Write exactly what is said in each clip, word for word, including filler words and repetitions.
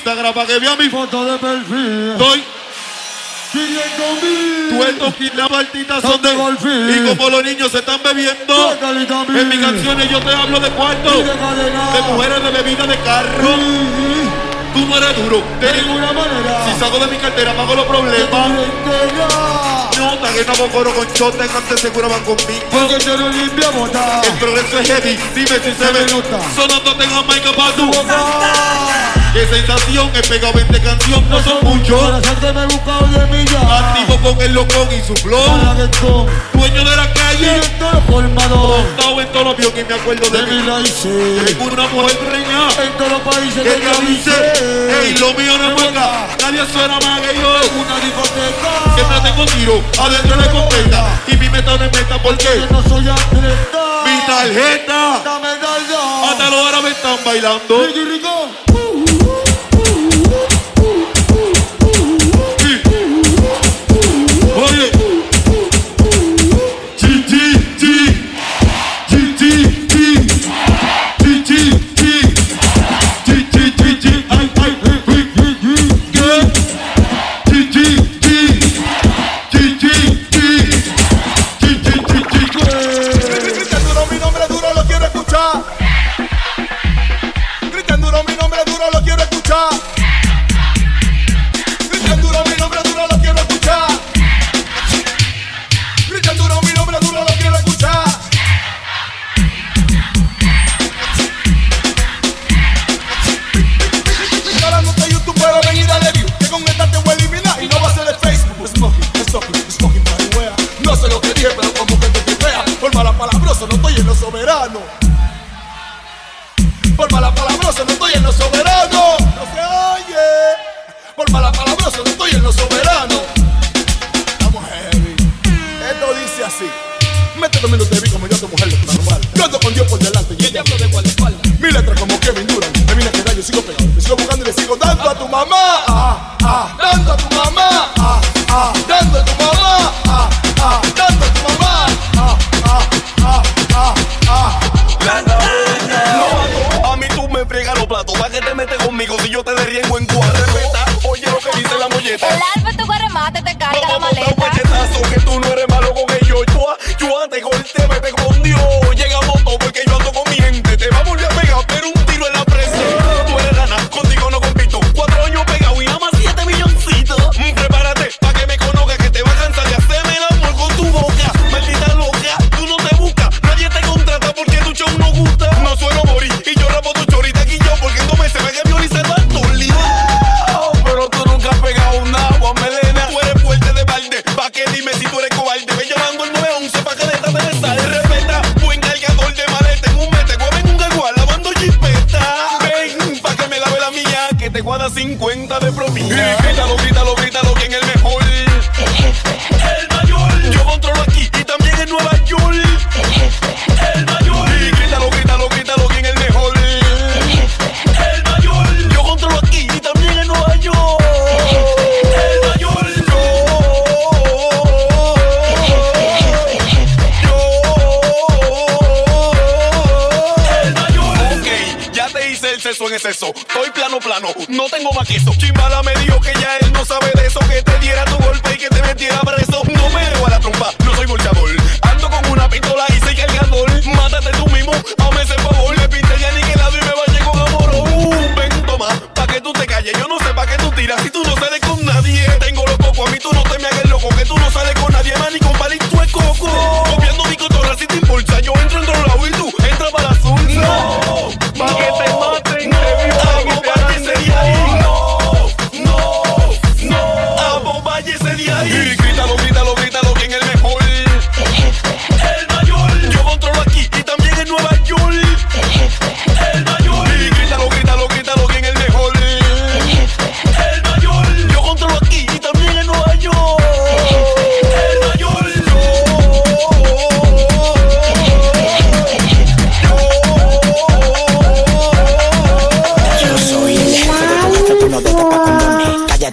Instagram para que vea mi foto de perfil. Estoy quinientos mil. tuertos y las partitas son de golfín. Y como los niños se están bebiendo, en mis canciones yo te hablo de cuarto, de, de mujeres, de bebida, de carro. Sí. Tú no eres duro, de ninguna manera. Si salgo de mi cartera, pago los problemas. Nota que no hago coro con chota, en antes seguro van conmigo. Porque yo no limpia bota. El progreso es heavy, dime si se ve. Sonando tengo Michael para tu boca. Qué sensación, he pegado veinte canciones, no son muchos. Me he buscado de millas. Activo con el locón y su flow. Dueño de la calle, montado en todos los aviones y me acuerdo de, de mi raíces. Tengo una mujer reina en todos los países que te dice, ey, lo mío no es hueca. Nadie suena más que yo. Una discoteca. Que me tengo tiro adentro de la escopeta. Y mi meta no es meta porque yo no soy atleta. Mi tarjeta. Dame dardo. Hasta los árabes están bailando. Ricky Rico. Oye, G G G G G G G G G G G G ay ay G G G G G Cristian Duro, mi nombre duro, lo quiero escuchar. Cristian Duro, mi nombre duro, lo quiero escuchar. Cristian Duro, mi nombre duro, lo quiero escuchar. Cristian Duro, mi nombre duro, lo quiero escuchar. Ahora no te YouTube, pero ven y dale view. Que con esta te voy a eliminar y no va a ser de Facebook. Smoking, smoking, smoking marihuana. No sé lo que dije, pero como que te tripea. Por mala palabrosa no estoy en lo soberano. Por mala palabrosa no estoy en lo soberano. No se oye. Por mala palabrosa no estoy en lo soberano. Estamos heavy. Esto dice así. Mete dos minutos de vida como yo a tu mujer de tu normal. Yo ando con Dios por delante y el diablo de guardaespaldas. Mi letra como Kevin Durant. Me vine a quedar, yo sigo pegado. Me sigo buscando y le sigo dando a tu mamá. Ah, ah, dando a tu mamá. Ah, ah, dando a tu mamá. Ah, ah, dando a tu mamá. Ah, ah, ah, ah, ah. No, a mí tú me friegas los platos. ¿Para qué te metes conmigo si yo te derriengo en cuatro? Oye lo que dice la molleta. El alfa tu guaremate te carga la maleta. Que tú no eres malo con ellos. Yo, yo antes golpe me te con Dios. Llegamos todos porque yo ando con mi gente. Te va a volver a pegar, pero un tiro en la presa. Tú eres rana, contigo no compito. Cuatro años pegado y nada más siete milloncitos. Mm, prepárate pa' que me conozcas, que te va a cansar de hacerme el amor con tu boca. Maldita loca, tú no te buscas. Nadie te contrata porque tu show no gusta. No suelo morir y yo rapo tu chorita aquí yo. Porque en dos meses me que violizar tu lío. Pero tú nunca has pegado un agua, melena. Tú eres fuerte de balde. Pa' que dime si tú eres cobarde. Ve llamando el nueve once pa' que le trate de sal. Respeta, buen cargador de maleta. En un mete, mueven un gagual lavando jipeta. Ven, pa' que me lave la mía, que te guarda cincuenta de propina. Y grítalo, grítalo, grítalo, ¿quién es el mejor? El jefe. El mayor. Yo controlo aquí y también en Nueva York. El jefe. El mayor. Y grítalo, grítalo, grítalo, ¿quién es el mejor? El jefe. El mayor. Yo controlo aquí y también en Nueva York. El jefe. El mayor. Yo. El jefe, el jefe, el jefe. Yo. El mayor. Ok, ya te hice el sexo en exceso. Estoy plano, plano, no tengo más que eso. Chimbala me dijo que ya él no sabe de eso. Que te diera tu golpe y que te metiera preso. No me debo a la trompa, no soy bolsador. Ando con una pistola y soy cargador. Mátate tú mismo, hazme ese favor. Le pinté ya niquelado y me bañé con amor. Uh, ven, toma, pa' que tú te calles. Yo no sé pa' qué tú tiras si tú no sales con nadie. Tengo los cocos, a mí tú no te me hagas loco. Que tú no sales con nadie más ni con palito de coco. Copiando mi cotorra si te impulsa. Yo entro en otro lado y tú entras para la azul. No, pa' que te maten, te vio a bomba ese día ahí. No, no, no, a bomba ese día ahí. Y grítalo, grítalo, grítalo, ¿quién es el mejor? El jefe. El mayor. Yo controlo aquí y también en Nueva York. El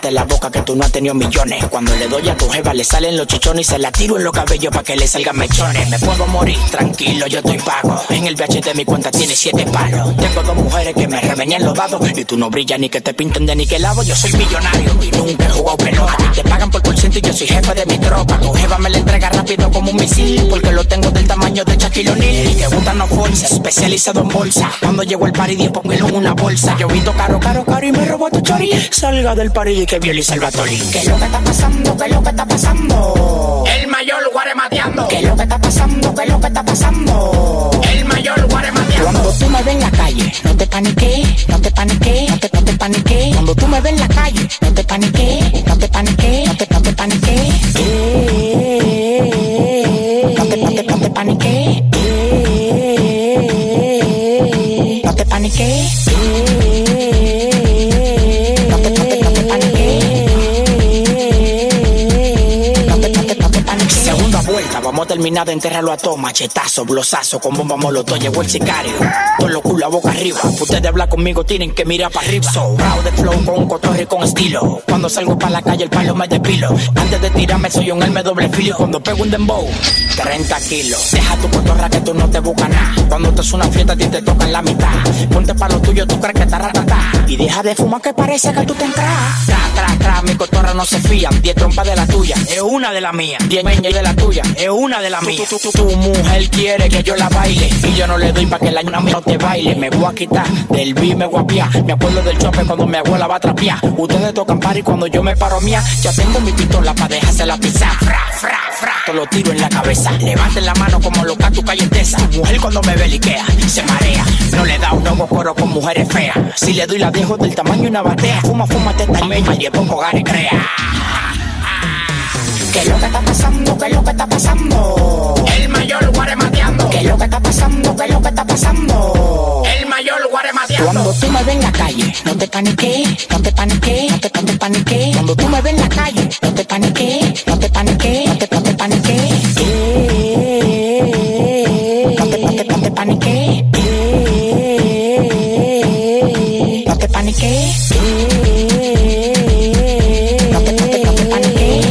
cállate la boca que tú no has tenido millones. Cuando le doy a tu jeva le salen los chichones y se la tiro en los cabellos pa' que le salgan mechones. Me puedo morir, tranquilo, yo estoy pago. En el V H de mi cuenta tiene siete palos. Tengo dos mujeres que me revenían los dados. Y tú no brillas ni que te pinten de niquelado. Yo soy millonario y nunca he jugado pelota. A ti te pagan por por ciento y yo soy jefe de mi tropa. Tu jeva me la entrega rápido como un misil, porque lo tengo del tamaño de Shaquille O'Neal. Y que gusta no bolsa, especializado en bolsa. Cuando llego al party diez pongo en una bolsa. Yo visto caro, caro, caro y me robo tu chori. Salga del party y que viole y Salvatori. ¿Qué es lo que está pasando? ¿Qué es lo que está pasando? El mayor guaremateando. ¿Qué es lo que está pasando? ¿Qué es lo que está pasando? El mayor guaremateando. Cuando tú me ves en la calle, no te paniques, no te paniques, no te, no te paniques. Cuando tú me ves en la calle, no te paniques, no te paniques, no te, no te paniques. No te, no te, no te paniques. No te paniques. No te, no te, no te paniques. No te, no te, no te paniques. Segunda vuelta, vamos a terminar de enterrarlo a todo. Machetazo, blosazo, con bomba molotov. Llegó el sicario, todo lo culo a boca arriba. Ustedes hablan conmigo, tienen que mirar para arriba. Sobrado de flow, con cotorre, con estilo. Cuando salgo para la calle, el palo me despilo. Antes de tirarme, soy un alme doble filo. Cuando pego un dembow, treinta kilos. Deja tu cotorra que tú no te buscas nada. Cuando te es una fiesta, a ti te tocan la mitad. Ponte pa' lo tuyo, tú crees que está ratata. Y deja de fumar que parece que tú te entras. Tra, tra, tra, mi cotorra no se fían. Diez trompas de la tuya, es una de la mía. Diez meñas de la tuya, es una de la mía. Tu, tu, tu, tu mujer quiere que yo la baile y yo no le doy pa' que la una no te baile. Me voy a quitar del beat, me voy a piar. Me acuerdo del chope cuando mi abuela va a trapear. Ustedes tocan party cuando yo me paro mía. Ya tengo mi pistola pa' dejarse la pisar. Fra, fra, fra, te lo tiro en la cabeza. Levanten la mano como loca tu calle entesa. Mujer cuando me beliquea, se marea. No le da un nuevo coro con mujeres feas. Si le doy la dejo del tamaño de una batea. Fuma, fuma, teta y meña y pongo gana y crea. ¿Qué es lo que está pasando? ¿Qué es lo que está pasando? El mayor guaremateando. ¿Qué es lo que está pasando? ¿Qué es lo que está pasando? El mayor guaremateando. Cuando tú me ves en la calle, no te paniques, no te paniques, no te, no te paniques. Cuando tú me ves en la calle, no te paniques, no te paniques, no te, no te paniques. No te, no te, no te paniques. No te paniques. No te, no te, no te paniques.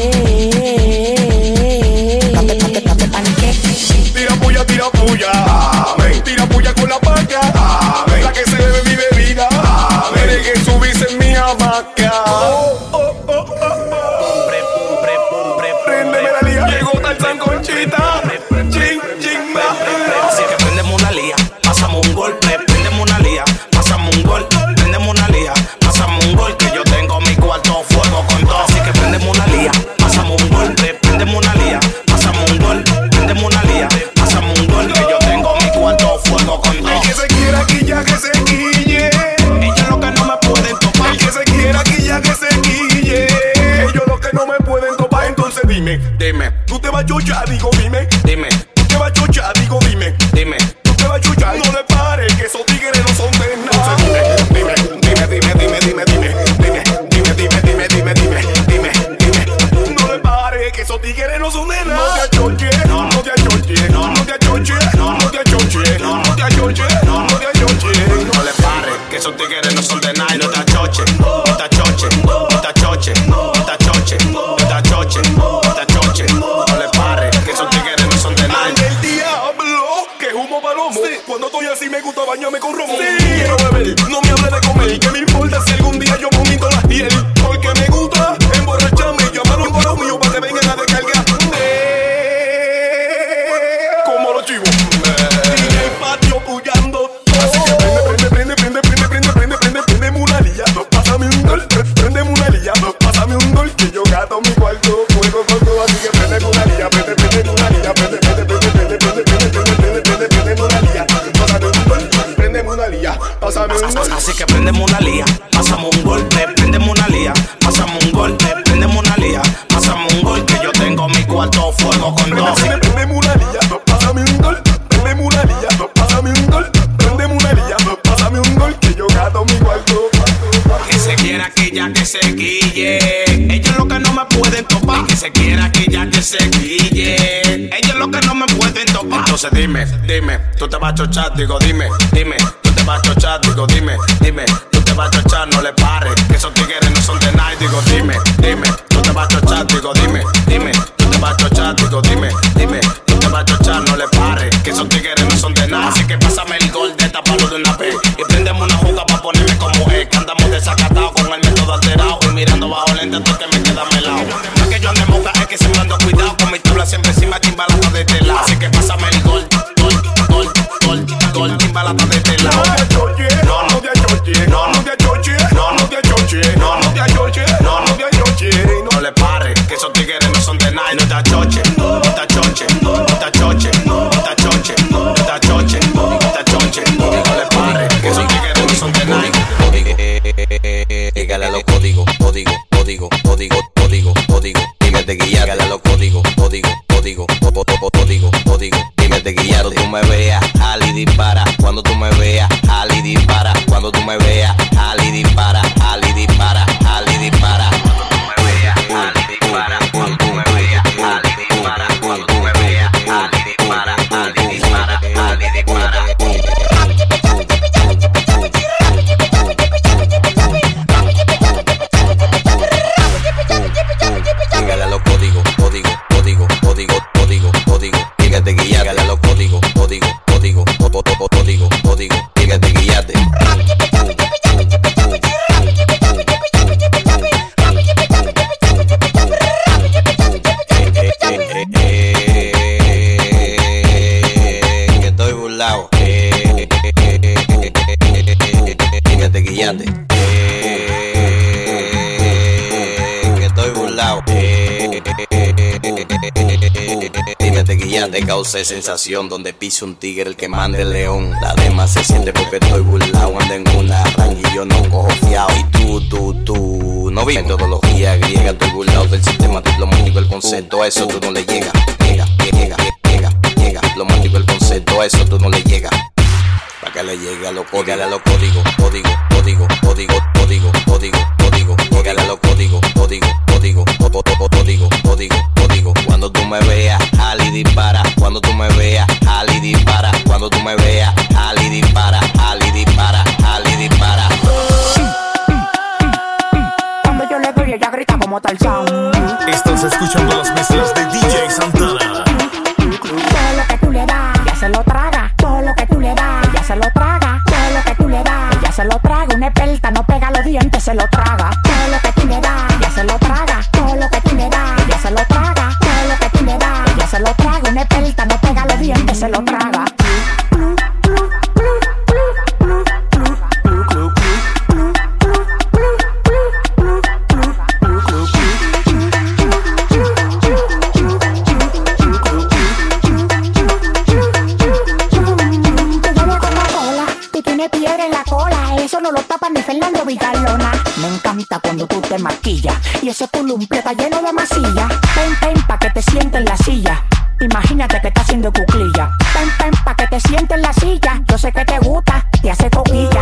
Tira puya, tira puya, amén. Tira puya con la paca, amén. La que se bebe mi bebida, amén. Deje subirse en mi hamaca. Oh, oh, oh, oh, oh. Préndeme la liga, llegó Tarzán Conchita. Ching, ching, ma. Así que prendemos una lía, pasamos un golpe. Prendemos una lía, pasamos un gol. Prendemos una lía, pasamos un gol. Que yo tengo mi cuarto fuego con todo. Así que prendemos una lía, pasamos un golpe. Prendemos una lía, pasamos un gol. Prendemos una lía, pasamos un gol. Que yo tengo mi cuarto fuego con todo. El que se quiera quilla, que se quille. Ellos lo que no me pueden topar. El que se quiera quilla, que se quille. Ellos lo que no me pueden topar. Entonces dime, Dime, tú te vas a chuchar, digo dime. dime, Tú te vas a chuchar, digo dime. dime. Tú te vas a chuchar, no le pares, que esos tigres no son de nada. Entonces dime, dime, dime, dime, dime, dime, dime, dime, dime, dime, dime, dime, dime, dime. No le pares, que esos tigres no son de nada. No te achoche, no te achoche, no te achoche, no te achoche, no te achoche, no te achoche. No le pares, que esos tigres no son de nada. Y no te achoche, no te achoche, no te achoche, no te achoche, no te achoche, no te achoche. No le pares, que esos tigres no son de nada. Ande el diablo, que humo palomo. Cuando estoy así me gusta bañarme con romo. Quiero beber, no me hable de comer. Que me importa si algún día yo vomito la piel. Porque me gusta emborracharme y llamar a un paro mío para que vengan a descargar. Como los chivos. En el patio puyando todo. Así que prende, prende, prende, prende, prende, prende, prende, prendeme una lilla. Pásame un gol, prendeme una lilla. Pásame un gol que yo gato mi cuarto. Fuego con todo, así que prende una lilla. Prende, prende una lilla. Prende, prende, prende, prende, prende, prende, prende, prende, prende una lilla. Pásame un gol, prendeme una lilla. Pásame un gol. Así que prendemos una lía, pasamos un golpe. Prendemos una lía, pasamos un golpe. Prendemos una lía, pasamos un gol. Que yo tengo mi cuarto fuego con dos. Prende, prendeme una lilla. Pásame un gol, prendeme una lilla. Pásame un gol, prendeme una lilla. Pásame un gol que yo gato mi cuarto. Que se quiera que ya que se guille. Ellos lo que no me pueden topar. Que se quiera que ya que se guille. Ellos lo que no me pueden topar. Entonces dime, dime, tú te vas a chochar, digo dime, dime, tú te vas a chochar, digo dime, dime, tú te vas a chochar, no le pares, que esos tigres no son de nada. Digo, dime, dime, tú te vas a chochar. Digo, dime, dime, tú te vas a chochar. No le pares, que esos tigres no son de nada. Así que pásame el gol de taparlo de una vez. Y prendemos una juga pa' ponerme como es. Que andamos desacatados con el método alterado. Y mirando bajo lente hasta que me queda melado. No es que yo ande moca, es que siempre ando cuidado. Con mi tabla siempre encima, chimbalata de este lado. Así que pásame el gol, gol, gol, gol, gol, chimbalata de este lado. No, no te achoche, no, no te achoche, no, no te achoche, no, no te achoche, no, no te achoche. No le pares, que esos tigres no son de nada. Y no te achoche, no te achoche, no te achoche, no te achoche, no te achoche, no te achoche. No le pares, que esos tigres no son de nada. Código, dígale a los códigos, código, código, código, código, código. Dime de guiar, dígale a los códigos, código, código, código, código. Dime de guiar. Cuando tú me veas, Ali dispara. Cuando tú me veas, Ali dispara. Cuando tú me veas, Ali dispara, Ali dispara, Ali dispara. Ali dispara, cuando tú me veas, Ali dispara, cuando tú me veas, Ali dispara, Ali dispara, Ali dispara. Dígale a los códigos, código, código, código, código, código. Dígate guiar, dígale a los códigos, código, código, código, código. Dígate guiarte. Estoy burlado. Dígate guillate. Estoy burlado. Dígate guillate. Causé sensación donde pise un tigre el que mande el león. La demás se siente porque estoy burlado. Ando en una ranga y yo no cojo fiao. Y tú, tú, tú no vi metodología griega. Estoy burlado del sistema diplomático. El concepto a eso tú no le llegas. Llega, llega, llega, llega. Diplomático el concepto a eso tú no le llegas. Para que le llegue a los códigos, a los códigos, código, código, código, código, código, código, llegale a los códigos, código, código, código, código, código. Cuando tú me veas, Ali dispara. Cuando tú me veas, Ali dispara. Cuando tú me veas, Ali dispara, Ali dispara, Ali dispara. Cuando yo le doy, ella grita como Tarzán. Estás escuchando las mezclas de D J Santana. Todo lo que tú le das, ya se lo traga. Todo lo que tú le das, ya se lo traga. Todo lo que tú le das, ya se lo traga. Una experta no pega los dientes, se lo traga. Todo lo que tú le das, ya se lo traga. Todo lo que tú le das, ya se lo traga. Todo lo que tú le das, ya se lo traga. Una experta no pega los dientes, se lo traga. No lo tapa ni Fernando Villalona. Me encanta cuando tú te maquillas y ese columpio está lleno de masilla. Ven, ven, pa' que te sientes en la silla. Imagínate que estás haciendo cuclilla. Ven, ven, pa' que te sientes en la silla. Yo sé que te gusta, te hace coquilla.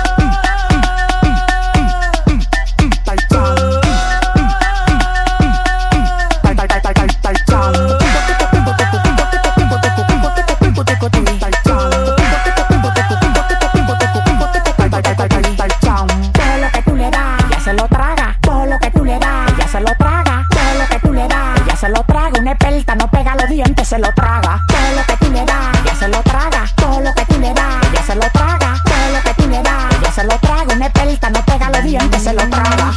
Se lo traga, todo lo que tú le das, ya se lo traga, todo lo que tú le das, ya se lo traga, todo lo que tú le das, ya se lo traga, una experta no pega los dientes, se lo traga.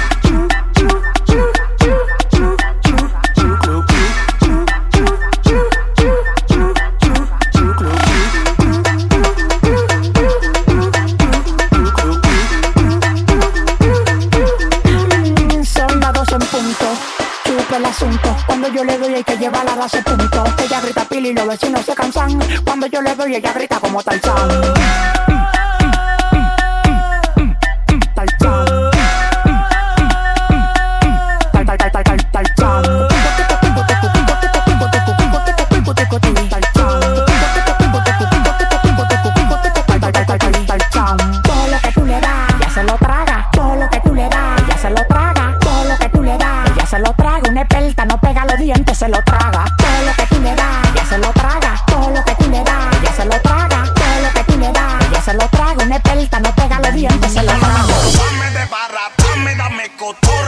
Son las dos en punto. El asunto, cuando yo le doy hay que llevarla a ese punto. Ella grita pila y los vecinos se cansan. Cuando yo le doy ella grita como Tarzán. Tarzán. Tal, tal, tal, tal, tal, Tarzán. Todo lo que tú le das, ya se lo traga. Todo lo que tú le das, ya se lo traga. Todo lo que tú le das, ya se lo traga. Una experta no pega los dientes, se lo traga. Todo lo que tú le das, ya se lo traga. Todo lo que tú le das, ya se lo traga. Todo lo que tú le das, ya se lo traga. Una experta no pega los dientes, se lo traga. Dame de barra, dame, dame cotorra y después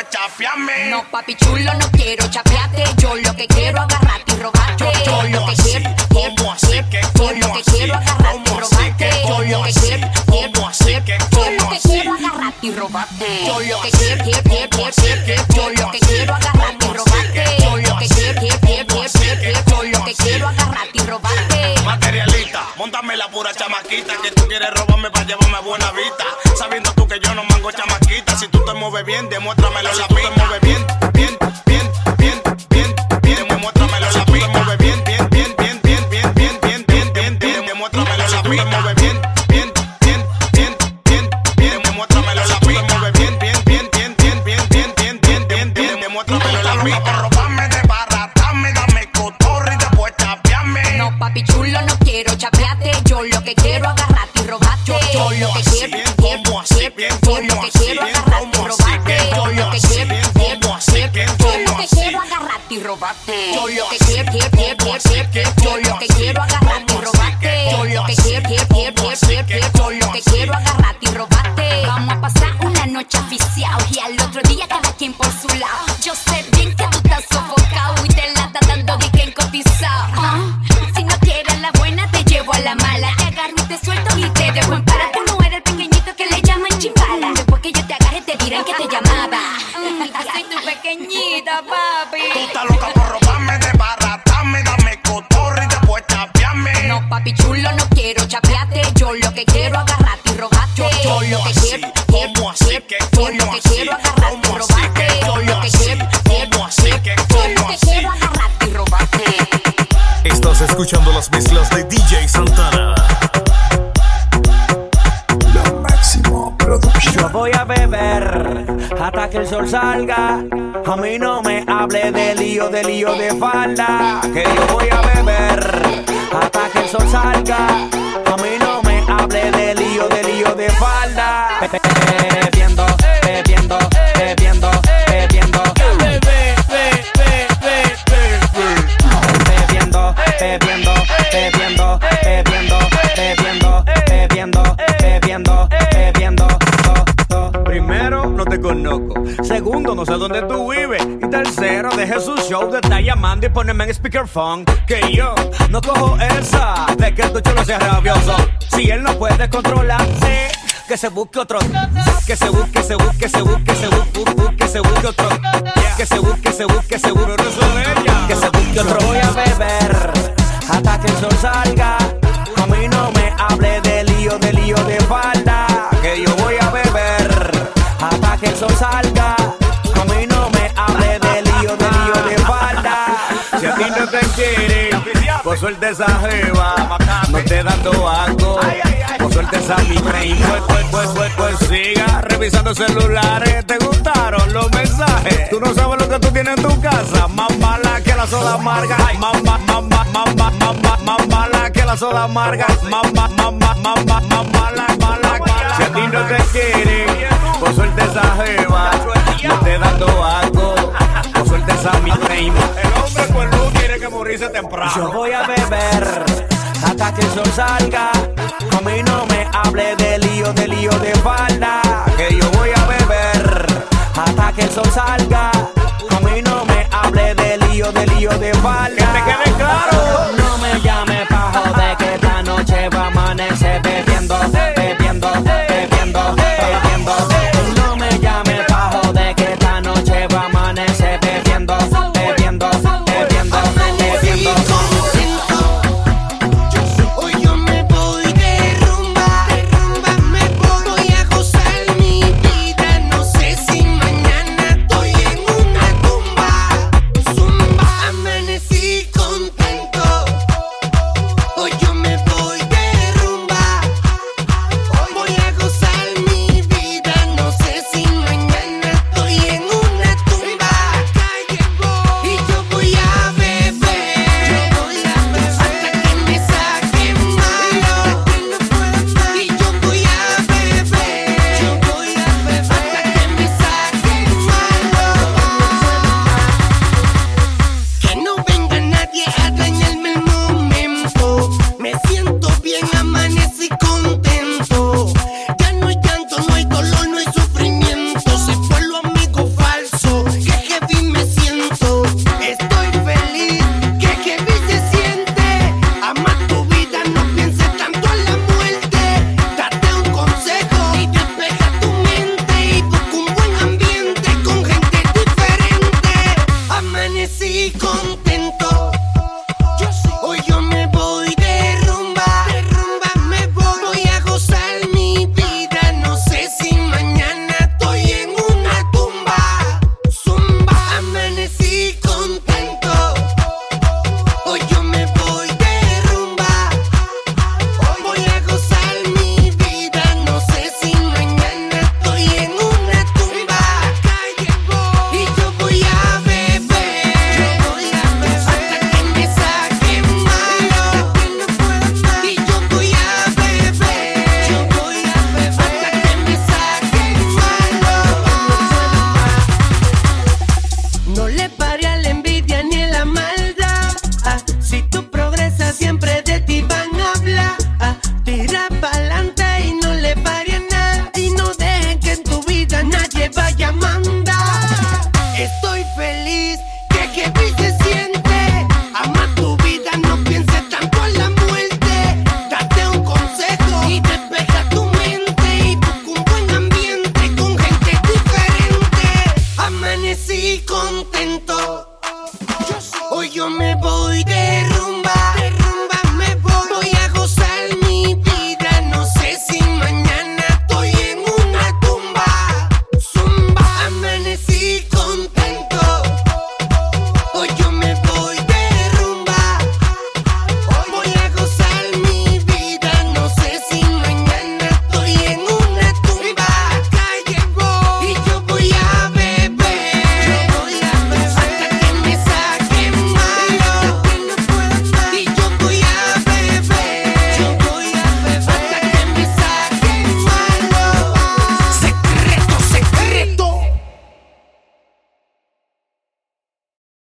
pues chapeame. No, papi chulo, no quiero chapearte. Yo lo que quiero agarrarte y robarte. Yo lo que quiero, quiero, ¿Cómo así que? yo lo que quiero agarrarte y robarte. Yo lo que quiero, quiero, yo lo que quiero agarrarte y robarte. Yo lo que quiero, quiero, quiero, quiero, yo lo que quiero agarrarte y robarte. Yo lo que quiero, quiero, quiero, yo lo que quiero agarrarte y robarte. Materialista, móntame la pura chamaquita, que tú quieres robarme para llevarme a buena vista. Sabiendo tú que yo no mango chamaquita. Si tú te mueves bien, demuéstramelo la pista. Si tú te mueves bien, bien, bien, bien, bien, bien, demuéstramelo la pista. Si tú te mueves bien, bien, bien, bien, bien, bien, bien, bien, bien, bien, bien, demuéstramelo la pista. Si tú te mueves bien, bien, bien, bien, bien, bien, demuéstramelo la pista. Si tú te mueves bien, bien, bien, bien, bien, bien, bien, bien, bien, bien, demuéstramelo la pista. Por robarme, desbaratame, dame cotorra y después chapeame. No, papi chulo, no quiero chapearte. Yo lo que quiero agarrarte y robarte. Yo lo que quiero, quiero, yo lo que quiero agarrarte y robarte. Yo lo que quiero, quiero, yo lo que quiero agarrarte y robarte. Yo lo que quiero, quiero, yo lo que quiero agarrarte y robarte. Yo lo que quiero, quiero, yo lo que quiero agarrarte y robarte. Vamos a pasar una noche oficial y al otro día cada quien por su lado. Yo sé bien que tú estás sofocado y te la estás dando de quien cotizado. Uh, si no quieres la buena te llevo a la mala. Te agarro y te suelto y te dejo en para. Tú no eres el pequeñito que le llaman chimbala. Después que yo te agarre te dirán que te llamaba. Soy tu pequeñita, papi. Tú estás loca por robarme, desbaratame, dame cotorra y después chapeame. No, papi chulo, no quiero chapearte. Yo lo que quiero agarrarte y robarte. Yo lo que quiero, quiero, yo lo que quiero agarrarte y robarte. Yo lo que quiero, quiero, yo lo que quiero agarrarte y robarte. Estás escuchando las mezclas de D J Santana. Lo máximo producción. Yo voy a beber hasta que el sol salga. A mí no me hable de lío, de lío de falda. Que yo voy a beber hasta que el sol salga. A mí no me hable de lío, de lío de falda. Bebiendo, bebiendo, bebiendo, bebiendo. Bebiendo, bebiendo, bebiendo, bebiendo, bebiendo, bebiendo, bebiendo, bebiendo. Primero, no te conozco. Segundo, no sé dónde tú vives. Y tercero, deje su show de estar llamando y ponerme en speakerphone. Que yo no cojo esa de que tu chulo sea rabioso. Si él no puede controlarse, que se busque otro. Que se busque, se busque, se busque, se busque, que se busque otro. Que se busque, se busque, se busque otro. Que se busque otro. Voy a beber hasta que el sol salga. A mí no me hable de lío, de lío de falda. Que yo voy a beber hasta que el sol salga. A mí no me hable de lío, de lío de falda. Si a ti no te quiere, pues suelta esa jeva. No te dando algo, pues suelta esa mi rey. Pues, pues, pues, pues, pues siga revisando celulares. ¿Te gustaron los mensajes? Tú no sabes lo que tú tienes en tu casa. Más mala que la soda amarga. Más, más, más, más, más, más, más, más mala que la soda amarga. Más, más, más, más, más, más, más mala, mala, mala. Si a ti no te quiere, pues suelta esa jeva. No te dando algo, pues suelta esa mi rey. El hombre por luz quiere que morirse temprano. Yo voy a beber hasta que el sol salga. A mí no me hable de lío, de lío de falda. Que yo voy a beber hasta que el sol salga. A mí no me hable de lío, de lío de falda.